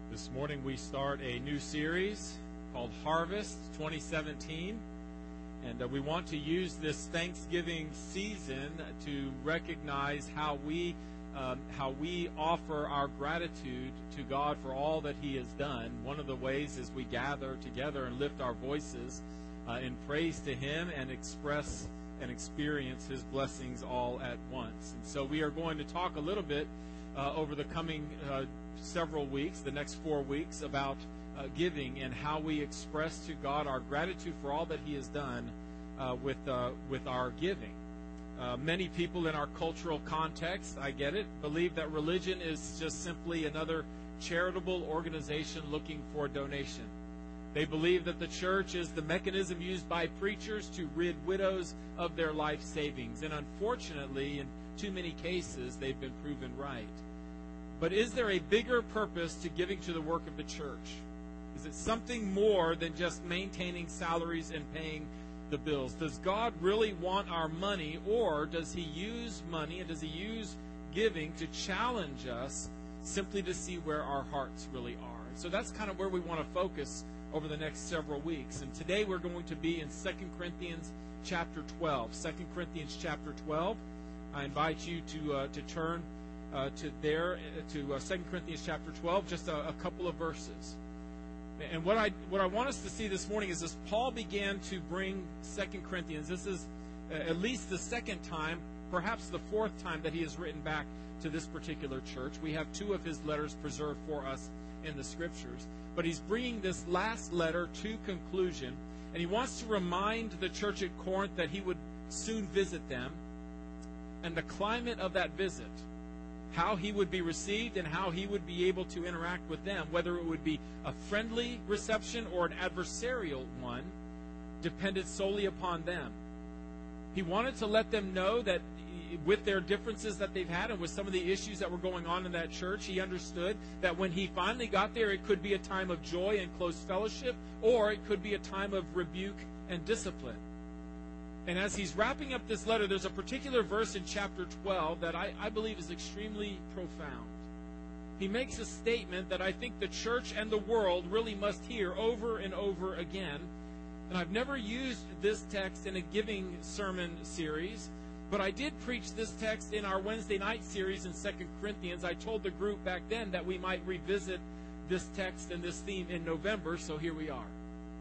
This morning we start a new series called Harvest 2017, and we want to use this Thanksgiving season to recognize how we offer our gratitude to God for all that He has done. One of the ways is we gather together and lift our voices in praise to Him and express and experience His blessings all at once. And so we are going to talk a little bit over the coming several weeks, the next 4 weeks, about giving and how we express to God our gratitude for all that He has done with our giving. Many people in our cultural context, I get it, believe that religion is just simply another charitable organization looking for donation. They believe that the church is the mechanism used by preachers to rid widows of their life savings. And unfortunately, in too many cases, they've been proven right. But is there a bigger purpose to giving to the work of the church? Is it something more than just maintaining salaries and paying the bills? Does God really want our money, or does He use money and does He use giving to challenge us simply to see where our hearts really are? And so that's kind of where we want to focus over the next several weeks. And today we're going to be in 2 Corinthians chapter 12. 2 Corinthians chapter 12. I invite you to turn to 2 Corinthians chapter 12, just a couple of verses. And what I want us to see this morning is as Paul began to bring 2 Corinthians, this is at least the second time, perhaps the fourth time that he has written back to this particular church. We have 2 of his letters preserved for us in the Scriptures. But he's bringing this last letter to conclusion, and he wants to remind the church at Corinth that he would soon visit them, and the climate of that visit, how he would be received and how he would be able to interact with them, whether it would be a friendly reception or an adversarial one, depended solely upon them. He wanted to let them know that with their differences that they've had and with some of the issues that were going on in that church, he understood that when he finally got there, it could be a time of joy and close fellowship, or it could be a time of rebuke and discipline. And as he's wrapping up this letter, there's a particular verse in chapter 12 that I believe is extremely profound. He makes a statement that I think the church and the world really must hear over and over again. And I've never used this text in a giving sermon series, but I did preach this text in our Wednesday night series in 2 Corinthians. I told the group back then that we might revisit this text and this theme in November, so here we are.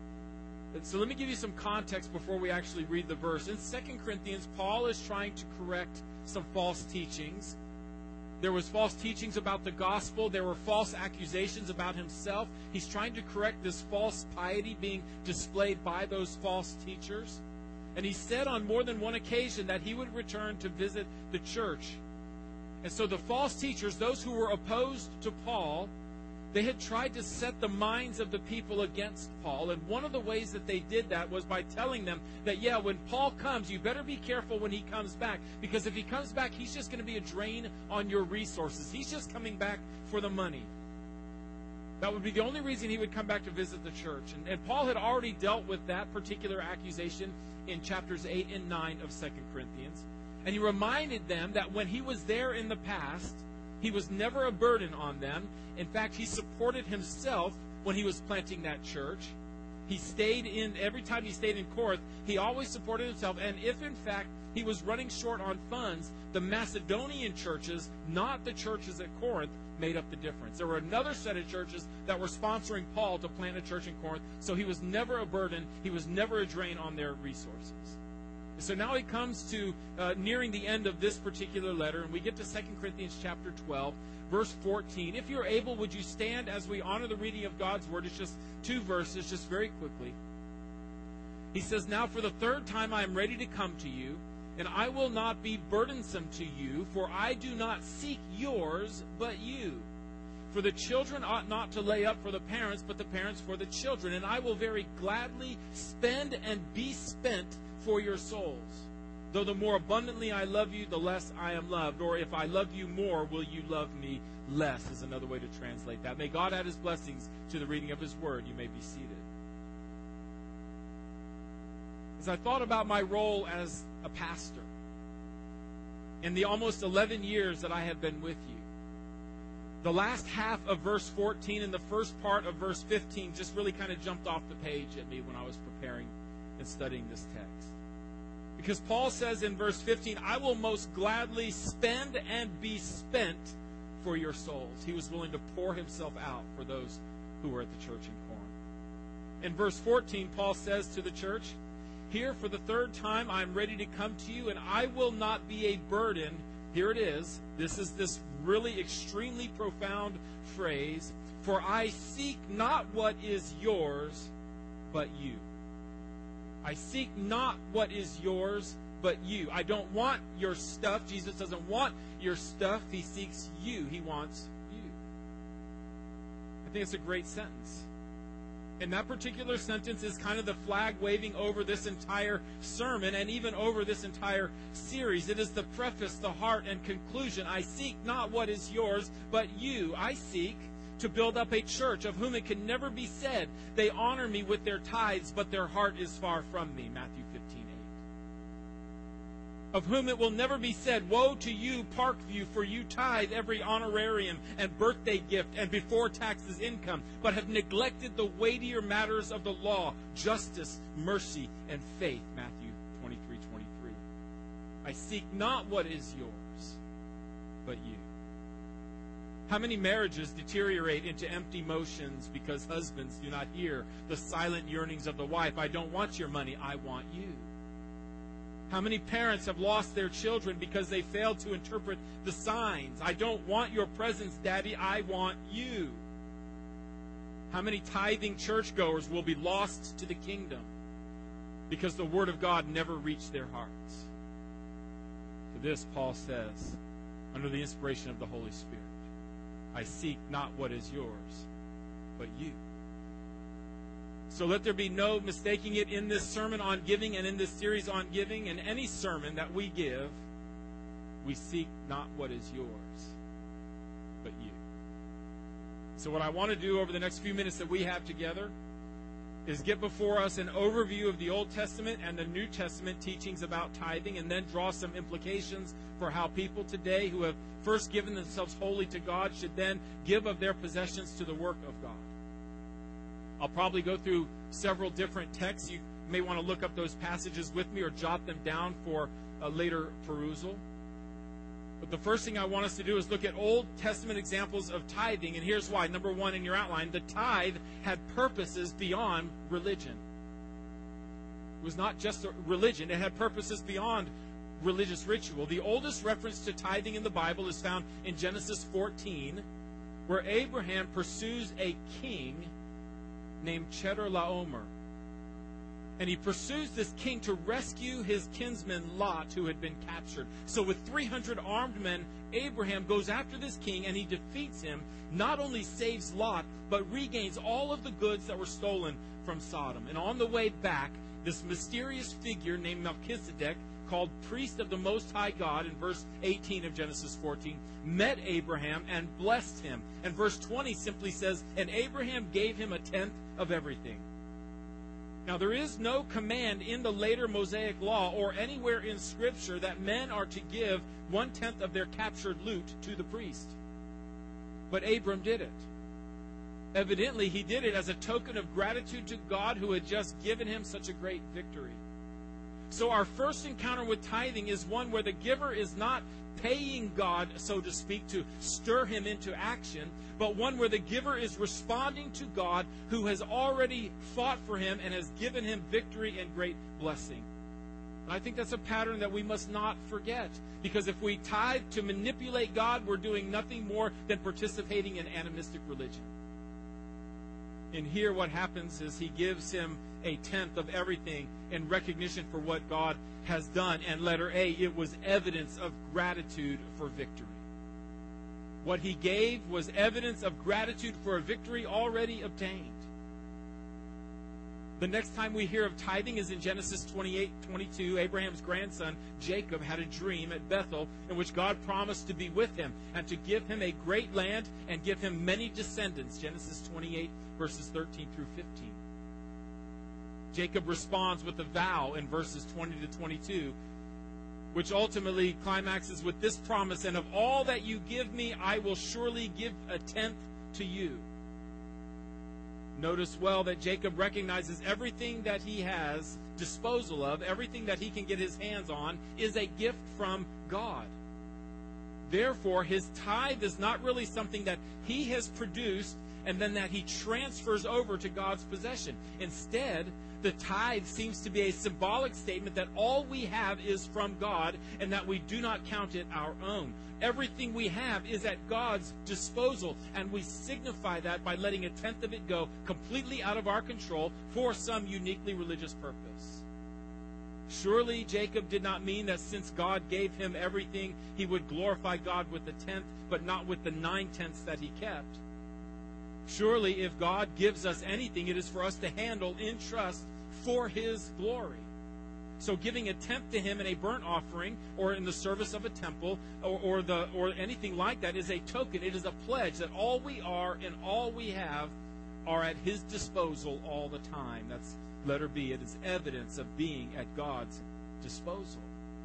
So let me give you some context before we actually read the verse. In 2 Corinthians, Paul is trying to correct some false teachings. There was false teachings about the gospel. There were false accusations about himself. He's trying to correct this false piety being displayed by those false teachers. And he said on more than one occasion that he would return to visit the church. And so the false teachers, those who were opposed to Paul, they had tried to set the minds of the people against Paul. And one of the ways that they did that was by telling them that, when Paul comes, you better be careful when he comes back. Because if he comes back, he's just going to be a drain on your resources. He's just coming back for the money. That would be the only reason he would come back to visit the church. And Paul had already dealt with that particular accusation in chapters 8 and 9 of 2 Corinthians. And he reminded them that when he was there in the past, he was never a burden on them. In fact, he supported himself when he was planting that church. Every time he stayed in Corinth, he always supported himself. And if, in fact, he was running short on funds, the Macedonian churches, not the churches at Corinth, made up the difference. There were another set of churches that were sponsoring Paul to plant a church in Corinth, so he was never a burden. He was never a drain on their resources. So now he comes to nearing the end of this particular letter, and we get to 2 Corinthians chapter 12, verse 14. If you're able, would you stand as we honor the reading of God's word? It's just 2 verses, just very quickly. He says, "Now for the third time I am ready to come to you, and I will not be burdensome to you, for I do not seek yours, but you. For the children ought not to lay up for the parents, but the parents for the children. And I will very gladly spend and be spent for your souls. Though the more abundantly I love you, the less I am loved. Or if I love you more, will you love me less?" is another way to translate that. May God add His blessings to the reading of His word. You may be seated. As I thought about my role as a pastor in the almost 11 years that I have been with you, The last half of verse 14 and the first part of verse 15 just really kind of jumped off the page at me when I was preparing and studying this text. Because Paul says in verse 15, I will most gladly spend and be spent for your souls. He was willing to pour himself out for those who were at the church in Corinth. In verse 14, Paul says to the church, here for the third time I am ready to come to you, and I will not be a burden. Here it is. This is this really extremely profound phrase. For I seek not what is yours, but you. I seek not what is yours, but you. I don't want your stuff. Jesus doesn't want your stuff. He seeks you. He wants you. I think it's a great sentence. And that particular sentence is kind of the flag waving over this entire sermon and even over this entire series. It is the preface, the heart, and conclusion. I seek not what is yours, but you. I seek to build up a church of whom it can never be said, they honor me with their tithes, but their heart is far from me. Matthew 15:8. Of whom it will never be said, woe to you, Parkview, for you tithe every honorarium and birthday gift and before taxes income, but have neglected the weightier matters of the law, justice, mercy, and faith. Matthew 23:23. I seek not what is yours, but you. How many marriages deteriorate into empty motions because husbands do not hear the silent yearnings of the wife? I don't want your money, I want you. How many parents have lost their children because they failed to interpret the signs? I don't want your presence, Daddy, I want you. How many tithing churchgoers will be lost to the kingdom because the Word of God never reached their hearts? To this, Paul says, under the inspiration of the Holy Spirit, I seek not what is yours, but you. So let there be no mistaking it in this sermon on giving and in this series on giving. In any sermon that we give, we seek not what is yours, but you. So what I want to do over the next few minutes that we have together is get before us an overview of the Old Testament and the New Testament teachings about tithing, and then draw some implications for how people today who have first given themselves wholly to God should then give of their possessions to the work of God. I'll probably go through several different texts. You may want to look up those passages with me or jot them down for later perusal. But the first thing I want us to do is look at Old Testament examples of tithing, and here's why. Number one in your outline, the tithe had purposes beyond religion. It was not just a religion, it had purposes beyond religious ritual. The oldest reference to tithing in the Bible is found in Genesis 14, where Abraham pursues a king named Chedorlaomer. And he pursues this king to rescue his kinsman Lot, who had been captured. So with 300 armed men, Abraham goes after this king, and he defeats him, not only saves Lot, but regains all of the goods that were stolen from Sodom. And on the way back, this mysterious figure named Melchizedek, called priest of the Most High God, in verse 18 of Genesis 14, met Abraham and blessed him. And verse 20 simply says, and Abraham gave him a tenth of everything. Now, there is no command in the later Mosaic law or anywhere in Scripture that men are to give 1/10 of their captured loot to the priest. But Abram did it. Evidently, he did it as a token of gratitude to God who had just given him such a great victory. So our first encounter with tithing is one where the giver is not paying God, so to speak, to stir him into action, but one where the giver is responding to God who has already fought for him and has given him victory and great blessing. And I think that's a pattern that we must not forget, because if we tithe to manipulate God, we're doing nothing more than participating in animistic religion. And here what happens is he gives him a tenth of everything in recognition for what God has done. And letter A, it was evidence of gratitude for victory. What he gave was evidence of gratitude for a victory already obtained. The next time we hear of tithing is in Genesis 28:22. Abraham's grandson, Jacob, had a dream at Bethel in which God promised to be with him and to give him a great land and give him many descendants. Genesis 28, verses 13 through 15. Jacob responds with a vow in verses 20 to 22. which ultimately climaxes with this promise, and of all that you give me, I will surely give a tenth to you. Notice well that Jacob recognizes everything that he has disposal of, everything that he can get his hands on, is a gift from God. Therefore, his tithe is not really something that he has produced and then that he transfers over to God's possession. Instead, the tithe seems to be a symbolic statement that all we have is from God and that we do not count it our own. Everything we have is at God's disposal, and we signify that by letting a tenth of it go completely out of our control for some uniquely religious purpose. Surely Jacob did not mean that since God gave him everything, he would glorify God with the tenth, but not with the 9/10 that he kept. Surely if God gives us anything, it is for us to handle in trust for his glory. So giving a tenth to him in a burnt offering or in the service of a temple or anything like that is a token. It is a pledge that all we are and all we have are at his disposal all the time. That's letter B. It is evidence of being at God's disposal.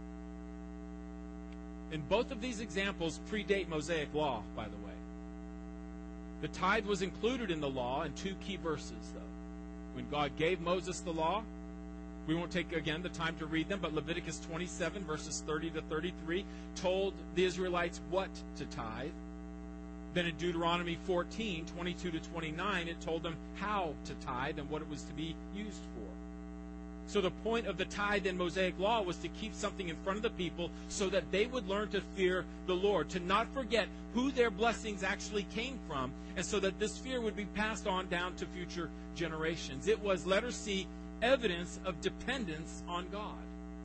And both of these examples predate Mosaic law, by the way. The tithe was included in the law in two key verses, though. When God gave Moses the law, we won't take, again, the time to read them, but Leviticus 27, verses 30 to 33, told the Israelites what to tithe. Then in Deuteronomy 14, 22 to 29, it told them how to tithe and what it was to be used for. So the point of the tithe in Mosaic law was to keep something in front of the people so that they would learn to fear the Lord, to not forget who their blessings actually came from, and so that this fear would be passed on down to future generations. It was, letter C, evidence of dependence on God.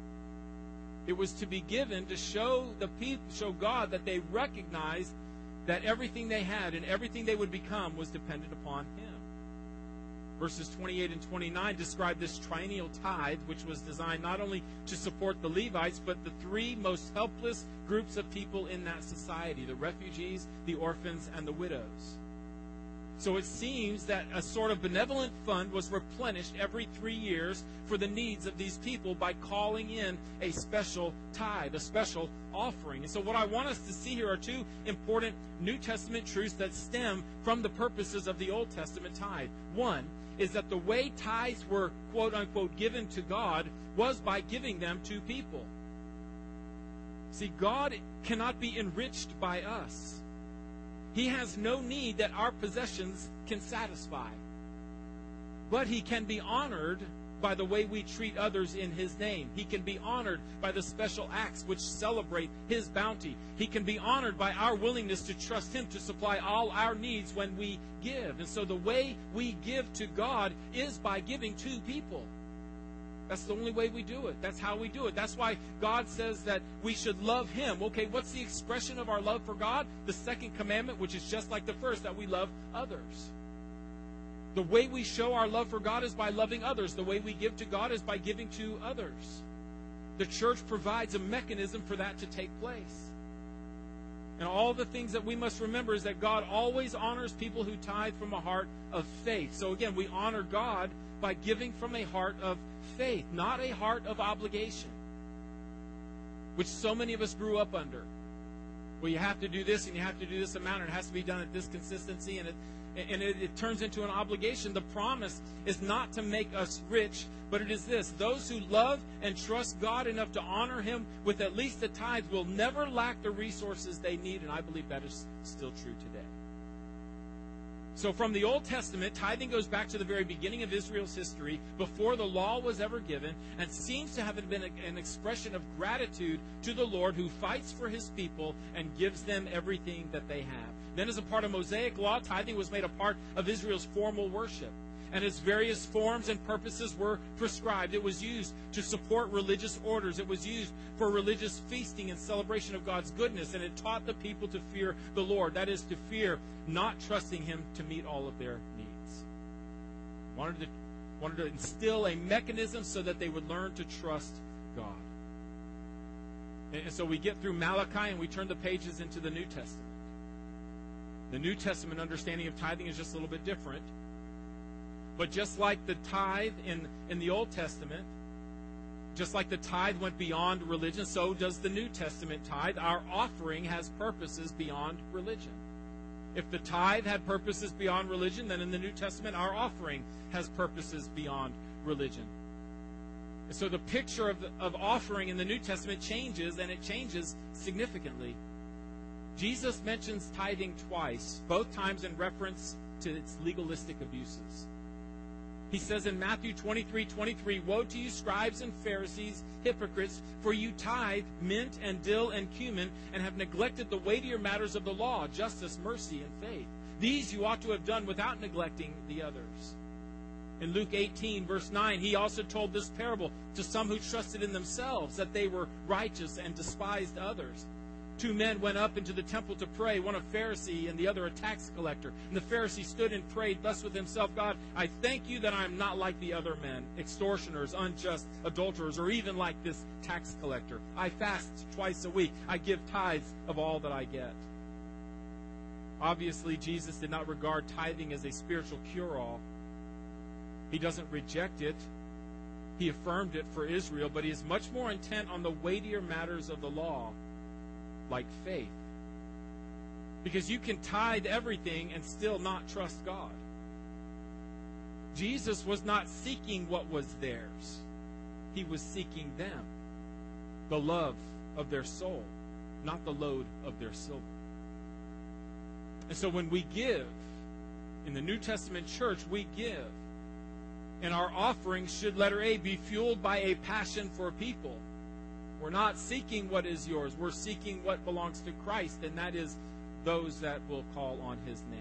It was to be given to show the people, show God that they recognized that everything they had and everything they would become was dependent upon him. Verses 28 and 29 describe this triennial tithe, which was designed not only to support the Levites, but the three most helpless groups of people in that society: the refugees, the orphans, and the widows. So it seems that a sort of benevolent fund was replenished every 3 years for the needs of these people by calling in a special tithe, a special offering. And so what I want us to see here are two important New Testament truths that stem from the purposes of the Old Testament tithe. One is that the way tithes were, quote unquote, given to God was by giving them to people. See, God cannot be enriched by us. He has no need that our possessions can satisfy. But he can be honored by the way we treat others in his name. He can be honored by the special acts which celebrate his bounty. He can be honored by our willingness to trust him to supply all our needs when we give. And so the way we give to God is by giving to people. That's the only way we do it. That's how we do it. That's why God says that we should love him. Okay, what's the expression of our love for God? The second commandment, which is just like the first, that we love others. The way we show our love for God is by loving others. The way we give to God is by giving to others. The church provides a mechanism for that to take place. And all the things that we must remember is that God always honors people who tithe from a heart of faith. So again, we honor God by giving from a heart of faith, not a heart of obligation, which so many of us grew up under. Well, you have to do this and you have to do this amount and it has to be done at this consistency, and it turns into an obligation. The promise is not to make us rich, but it is this: those who love and trust God enough to honor him with at least a tithe will never lack the resources they need, and I believe that is still true today. So from the Old Testament, tithing goes back to the very beginning of Israel's history, before the law was ever given, and seems to have been an expression of gratitude to the Lord, who fights for his people and gives them everything that they have. Then as a part of Mosaic law, tithing was made a part of Israel's formal worship, and its various forms and purposes were prescribed. It was used to support religious orders. It was used for religious feasting and celebration of God's goodness, and it taught the people to fear the Lord. That is, to fear not trusting him to meet all of their needs. Wanted to instill a mechanism so that they would learn to trust God. And so we get through Malachi and we turn the pages into the New Testament. The New Testament understanding of tithing is just a little bit different. But just like the tithe in the Old Testament, just like the tithe went beyond religion, so does the New Testament tithe. Our offering has purposes beyond religion. If the tithe had purposes beyond religion, then in the New Testament, our offering has purposes beyond religion. And so the picture of offering in the New Testament changes, and it changes significantly. Jesus mentions tithing twice, both times in reference to its legalistic abuses. He says in Matthew 23:23, "Woe to you, scribes and Pharisees, hypocrites, for you tithe mint and dill and cumin, and have neglected the weightier matters of the law, justice, mercy, and faith. These you ought to have done without neglecting the others." In Luke 18, verse 9, he also told this parable to some who trusted in themselves that they were righteous and despised others. Two men went up into the temple to pray, one a Pharisee and the other a tax collector. And the Pharisee stood and prayed thus with himself, "God, I thank you that I am not like the other men, extortioners, unjust, adulterers, or even like this tax collector. I fast twice a week. I give tithes of all that I get." Obviously, Jesus did not regard tithing as a spiritual cure-all. He doesn't reject it. He affirmed it for Israel, but he is much more intent on the weightier matters of the law, like faith. Because you can tithe everything and still not trust God. Jesus was not seeking what was theirs. He was seeking them, the love of their soul, not the load of their silver. And so when we give, in the New Testament church, we give. And our offerings should, letter A, be fueled by a passion for people. We're not seeking what is yours. We're seeking what belongs to Christ, and that is those that will call on his name.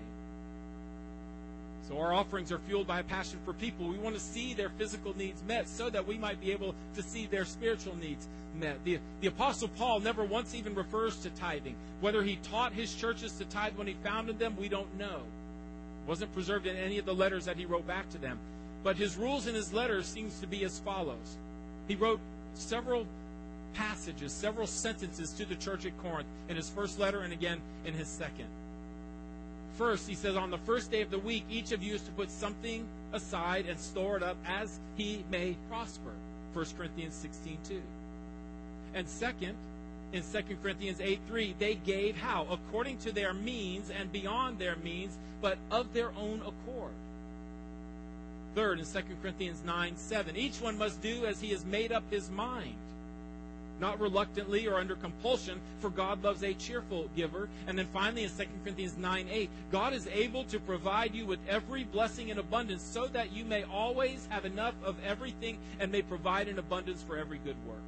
So our offerings are fueled by a passion for people. We want to see their physical needs met so that we might be able to see their spiritual needs met. The Apostle Paul never once even refers to tithing. Whether he taught his churches to tithe when he founded them, we don't know. It wasn't preserved in any of the letters that he wrote back to them. But his rules in his letters seems to be as follows. He wrote several passages, several sentences to the church at Corinth in his first letter and again in his second. First, he says, "On the first day of the week, each of you is to put something aside and store it up as he may prosper." 1 Corinthians 16:2. And second, in 2 Corinthians 8:3, they gave how? According to their means and beyond their means, but of their own accord. Third, in 2 Corinthians 9:7, each one must do as he has made up his mind, not reluctantly or under compulsion, for God loves a cheerful giver. And then finally in 2 Corinthians 9:8, God is able to provide you with every blessing in abundance so that you may always have enough of everything and may provide in abundance for every good work.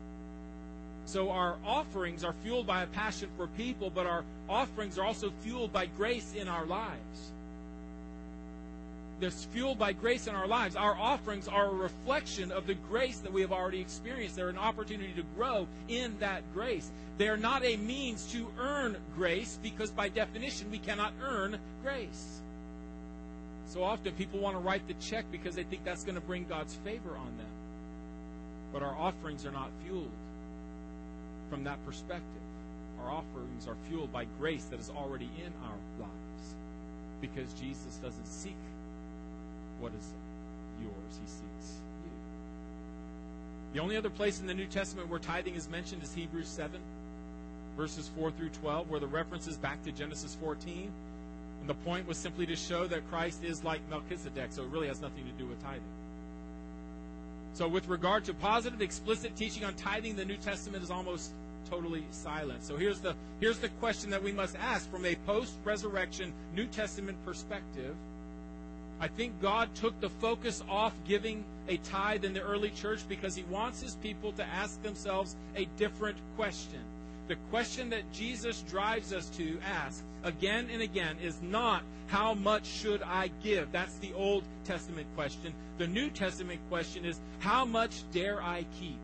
So our offerings are fueled by a passion for people, but our offerings are also fueled by grace in our lives. They're fueled by grace in our lives. Our offerings are a reflection of the grace that we have already experienced. They're an opportunity to grow in that grace. They're not a means to earn grace, because by definition we cannot earn grace. So often people want to write the check because they think that's going to bring God's favor on them. But our offerings are not fueled from that perspective. Our offerings are fueled by grace that is already in our lives, because Jesus doesn't seek what is yours, he seeks you. The only other place in the New Testament where tithing is mentioned is Hebrews 7, verses 4 through 12, where the reference is back to Genesis 14. And the point was simply to show that Christ is like Melchizedek, so it really has nothing to do with tithing. So with regard to positive, explicit teaching on tithing, the New Testament is almost totally silent. So here's the question that we must ask from a post-resurrection New Testament perspective. I think God took the focus off giving a tithe in the early church because he wants his people to ask themselves a different question. The question that Jesus drives us to ask again and again is not, how much should I give? That's the Old Testament question. The New Testament question is, how much dare I keep?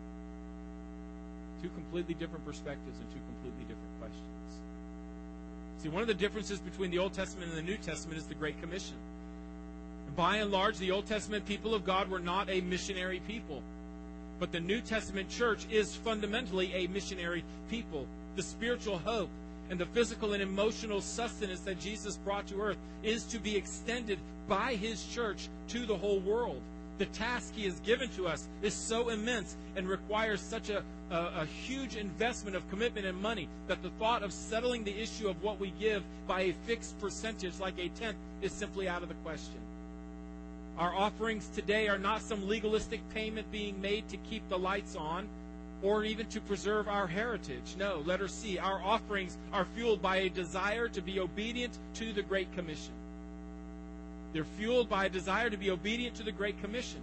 Two completely different perspectives and two completely different questions. See, one of the differences between the Old Testament and the New Testament is the Great Commission. By and large, the Old Testament people of God were not a missionary people. But the New Testament church is fundamentally a missionary people. The spiritual hope and the physical and emotional sustenance that Jesus brought to earth is to be extended by his church to the whole world. The task He has given to us is so immense and requires such a huge investment of commitment and money that the thought of settling the issue of what we give by a fixed percentage like a tenth is simply out of the question. Our offerings today are not some legalistic payment being made to keep the lights on or even to preserve our heritage. No, letter C, our offerings are fueled by a desire to be obedient to the Great Commission. They're fueled by a desire to be obedient to the Great Commission.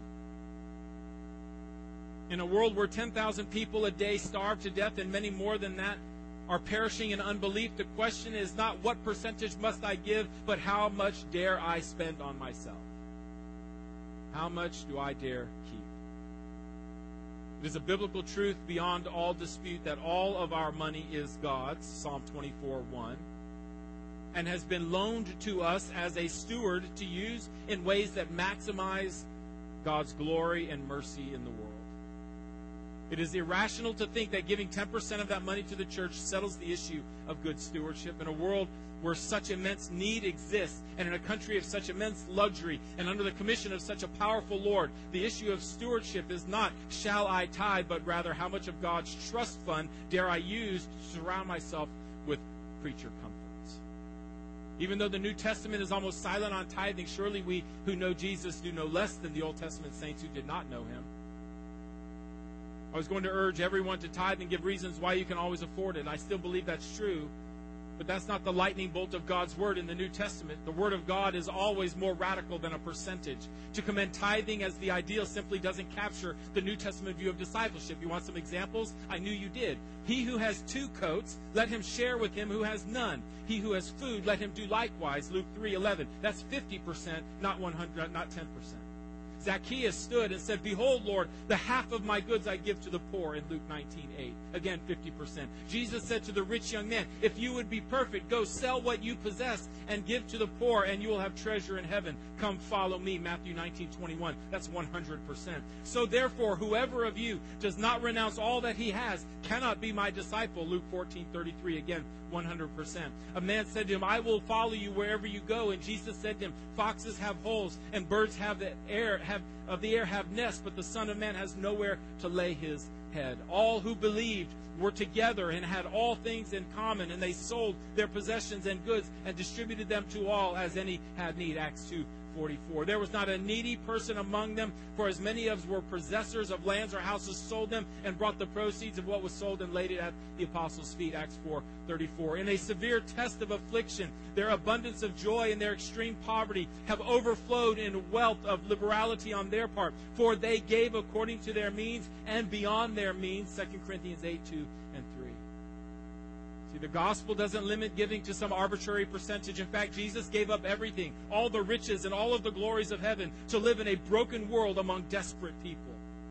In a world where 10,000 people a day starve to death and many more than that are perishing in unbelief, the question is not what percentage must I give, but how much dare I spend on myself? How much do I dare keep? It is a biblical truth beyond all dispute that all of our money is God's, Psalm 24:1, and has been loaned to us as a steward to use in ways that maximize God's glory and mercy in the world. It is irrational to think that giving 10% of that money to the church settles the issue of good stewardship. In a world where such immense need exists, and in a country of such immense luxury, and under the commission of such a powerful Lord, the issue of stewardship is not, shall I tithe, but rather, how much of God's trust fund dare I use to surround myself with creature comforts? Even though the New Testament is almost silent on tithing, surely we who know Jesus do no less than the Old Testament saints who did not know Him. I was going to urge everyone to tithe and give reasons why you can always afford it. I still believe that's true. But that's not the lightning bolt of God's Word in the New Testament. The Word of God is always more radical than a percentage. To commend tithing as the ideal simply doesn't capture the New Testament view of discipleship. You want some examples? I knew you did. He who has 2 coats, let him share with him who has none. He who has food, let him do likewise. Luke 3:11. That's 50%, not 100, not 10%. Zacchaeus stood and said, "Behold, Lord, the half of my goods I give to the poor," in Luke 19:8. Again, 50%. Jesus said to the rich young man, "If you would be perfect, go sell what you possess and give to the poor, and you will have treasure in heaven. Come follow me," Matthew 19:21. That's 100%. So therefore, whoever of you does not renounce all that he has cannot be my disciple. Luke 14:33. Again, 100%. A man said to him, "I will follow you wherever you go." And Jesus said to him, "Foxes have holes, and birds of the air have nests, but the Son of Man has nowhere to lay his head." All who believed were together and had all things in common, and they sold their possessions and goods and distributed them to all as any had need. Acts 2:44. There was not a needy person among them, for as many of were possessors of lands or houses sold them and brought the proceeds of what was sold and laid it at the apostles' feet. Acts 4:34. In a severe test of affliction, their abundance of joy and their extreme poverty have overflowed in wealth of liberality on their part, for they gave according to their means and beyond their means. 2 Corinthians 8:2 and 3. See, the gospel doesn't limit giving to some arbitrary percentage. In fact, Jesus gave up everything, all the riches and all of the glories of heaven, to live in a broken world among desperate people.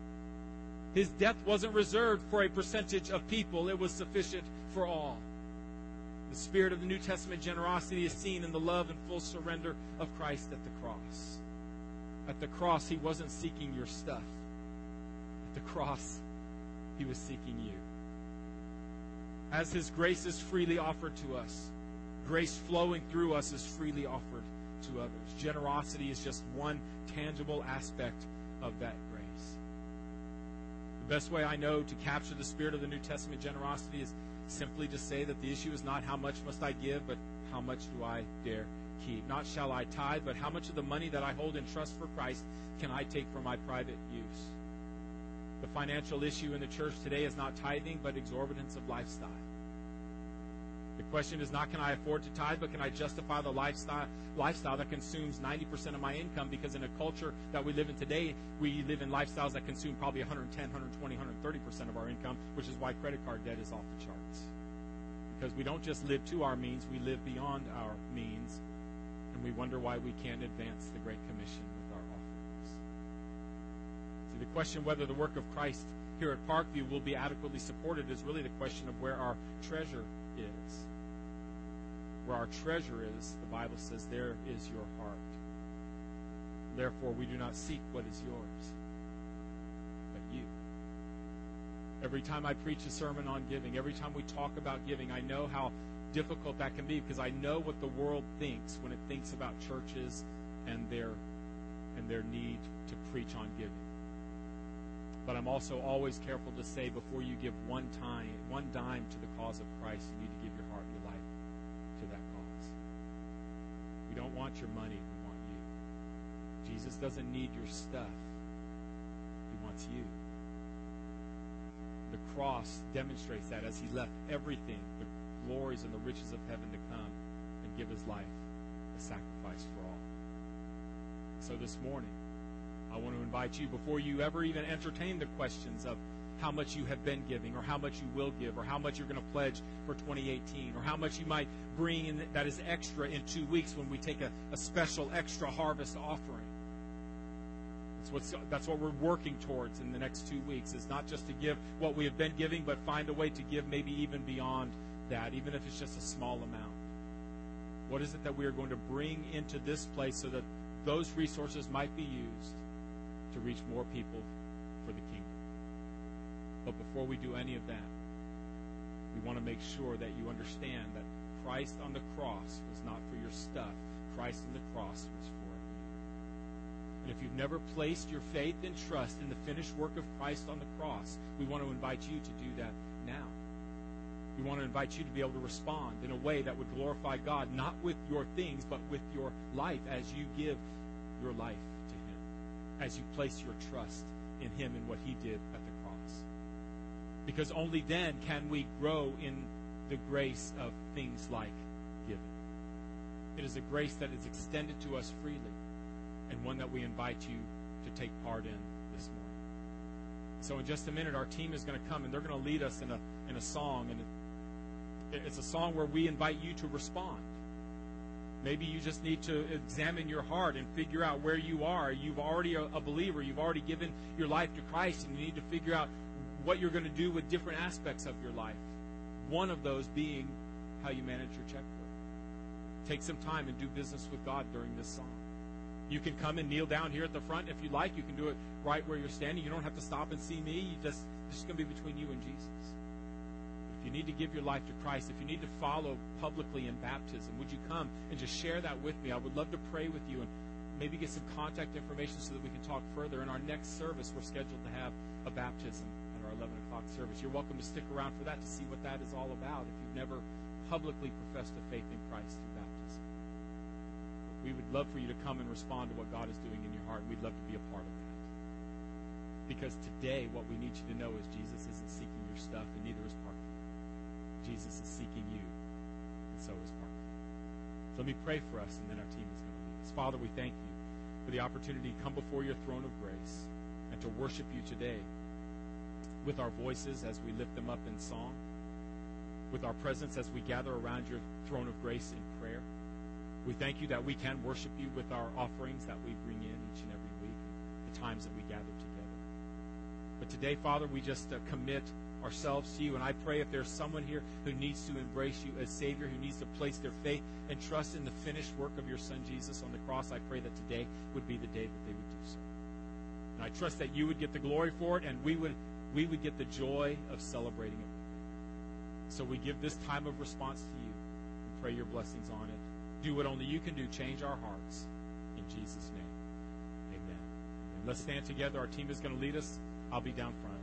His death wasn't reserved for a percentage of people. It was sufficient for all. The spirit of the New Testament generosity is seen in the love and full surrender of Christ at the cross. At the cross, He wasn't seeking your stuff. At the cross, He was seeking you. As His grace is freely offered to us, grace flowing through us is freely offered to others. Generosity is just one tangible aspect of that grace. The best way I know to capture the spirit of the New Testament generosity is simply to say that the issue is not how much must I give, but how much do I dare keep. Not shall I tithe, but how much of the money that I hold in trust for Christ can I take for my private use. The financial issue in the church today is not tithing, but exorbitance of lifestyle. The question is not can I afford to tithe, but can I justify the lifestyle that consumes 90% of my income? Because in a culture that we live in today, we live in lifestyles that consume probably 110, 120, 130% of our income, which is why credit card debt is off the charts. Because we don't just live to our means, we live beyond our means, and we wonder why we can't advance the Great Commission with our offerings. See, the question whether the work of Christ here at Parkview will be adequately supported is really the question of where our treasure is. Where our treasure is, the Bible says, there is your heart. Therefore, we do not seek what is yours, but you. Every time I preach a sermon on giving, every time we talk about giving, I know how difficult that can be because I know what the world thinks when it thinks about churches and their and their need to preach on giving. But I'm also always careful to say, before you give one dime to the cause of Christ, you need to give your heart and your life to that cause. We don't want your money, we want you. Jesus doesn't need your stuff. He wants you. The cross demonstrates that, as he left everything, the glories and the riches of heaven, to come and give his life a sacrifice for all. So this morning, I want to invite you, before you ever even entertain the questions of how much you have been giving, or how much you will give, or how much you're going to pledge for 2018, or how much you might bring in that is extra in 2 weeks when we take a special extra harvest offering. That's what we're working towards in the next 2 weeks, is not just to give what we have been giving, but find a way to give maybe even beyond that, even if it's just a small amount. What is it that we are going to bring into this place so that those resources might be used to reach more people for the kingdom? But before we do any of that, we want to make sure that you understand that Christ on the cross was not for your stuff. Christ on the cross was for you. And if you've never placed your faith and trust in the finished work of Christ on the cross, we want to invite you to do that now. We want to invite you to be able to respond in a way that would glorify God, not with your things, but with your life, as you give your life to him, as you place your trust in him and what he did at the cross. Because only then can we grow in the grace of things like giving. It is a grace that is extended to us freely, and one that we invite you to take part in this morning. So in just a minute, our team is going to come, and they're going to lead us in a song, and it's a song where we invite you to respond. Maybe you just need to examine your heart and figure out where you are. You've already a believer. You've already given your life to Christ, and you need to figure out what you're going to do with different aspects of your life. One of those being how you manage your checkbook. Take some time and do business with God during this song. You can come and kneel down here at the front if you like. You can do it right where you're standing. You don't have to stop and see me. This is going to be between you and Jesus. If you need to give your life to Christ, if you need to follow publicly in baptism, would you come and just share that with me? I would love to pray with you and maybe get some contact information so that we can talk further. In our next service, we're scheduled to have a baptism at our 11 o'clock service. You're welcome to stick around for that to see what that is all about if you've never publicly professed a faith in Christ through baptism. We would love for you to come and respond to what God is doing in your heart. We'd love to be a part of that. Because today, what we need you to know is Jesus isn't seeking your stuff, and neither is Parkview. Jesus is seeking you, and so is Parkview. So let me pray for us, and then our team is going to lead us. Father, we thank you for the opportunity to come before your throne of grace and to worship you today with our voices as we lift them up in song, with our presence as we gather around your throne of grace in prayer. We thank you that we can worship you with our offerings that we bring in each and every week, the times that we gather together. But today, Father, we just commit ourselves to you, and I pray if there's someone here who needs to embrace you as Savior, who needs to place their faith and trust in the finished work of your Son Jesus on the cross, I pray that today would be the day that they would do so. And I trust that you would get the glory for it, and we would get the joy of celebrating it with you. So we give this time of response to you and pray your blessings on it. Do what only you can do. Change our hearts. In Jesus' name, amen. And let's stand together. Our team is going to lead us. I'll be down front.